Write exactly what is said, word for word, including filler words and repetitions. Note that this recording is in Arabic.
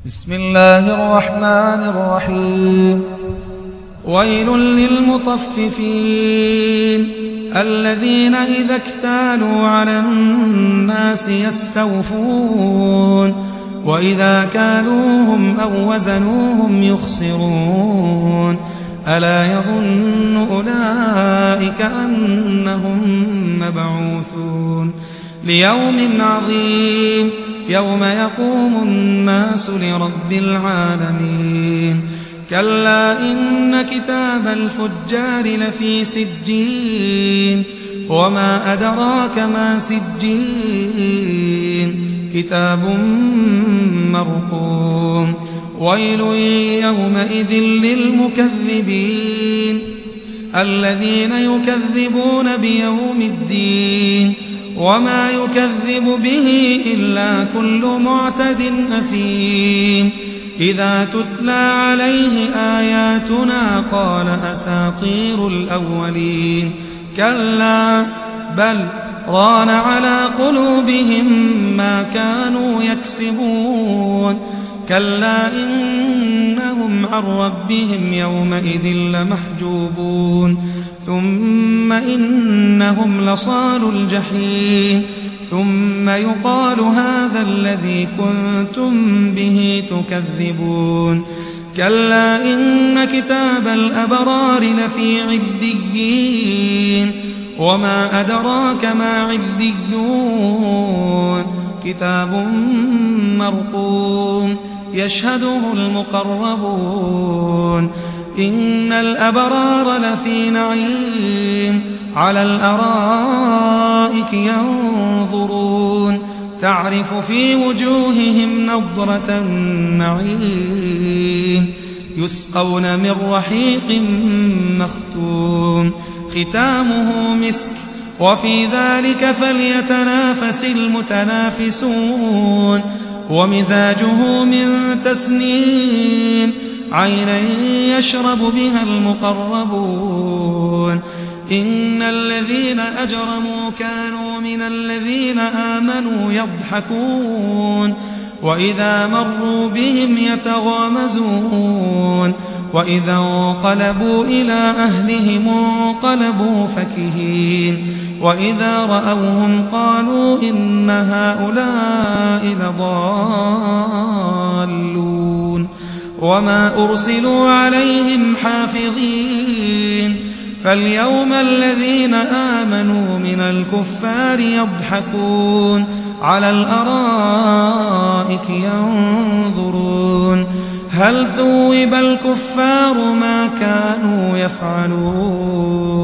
بسم الله الرحمن الرحيم. ويل للمطففين الذين إذا اكتالوا على الناس يستوفون وإذا كالوهم أو وزنوهم يخسرون ألا يظن أولئك أنهم مبعوثون ليوم عظيم يوم يقوم الناس لرب العالمين. كلا إن كتاب الفجار لفي سجين وما أدراك ما سجين كتاب مرقوم. ويل يومئذ للمكذبين الذين يكذبون بيوم الدين وما يكذب به إلا كل معتد أثيم. إذا تتلى عليه آياتنا قال أساطير الأولين كلا بل ران على قلوبهم ما كانوا يكسبون. كلا إنهم عن ربهم يومئذ لمحجوبون ثم إنهم لصالوا الجحيم ثم يقال هذا الذي كنتم به تكذبون. كلا إن كتاب الأبرار لفي عليين وما أدراك ما عليون كتاب مرقوم يشهده المقربون. إن الأبرار لفي نعيم على الأرائك ينظرون تعرف في وجوههم نضرة النعيم يسقون من رحيق مختوم ختامه مسك وفي ذلك فليتنافس المتنافسون. ومزاجه من تسنيم عينا يشرب بها المقربون. إن الذين أجرموا كانوا من الذين آمنوا يضحكون وإذا مروا بهم يتغامزون وإذا انقلبوا إلى أهلهم انقلبوا فكهين وإذا رأوهم قالوا إن هؤلاء لضالون. وما أرسلوا عليهم حافظين فاليوم الذين آمنوا من الكفار يضحكون على الأرائك ينظرون هل ثوب الكفار ما كانوا يفعلون.